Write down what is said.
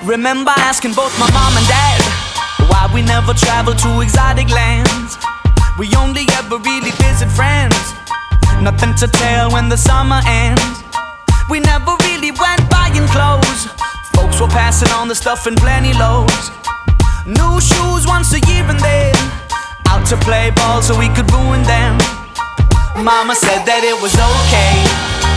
Remember asking both my mom and dad why we never traveled to exotic lands. We only ever really visit friends, nothing to tell when the summer ends. We never really went buying clothes, folks were passing on the stuff in plenty loads. New shoes once a year and then out to play ball so we could ruin them. Mama said that it was okay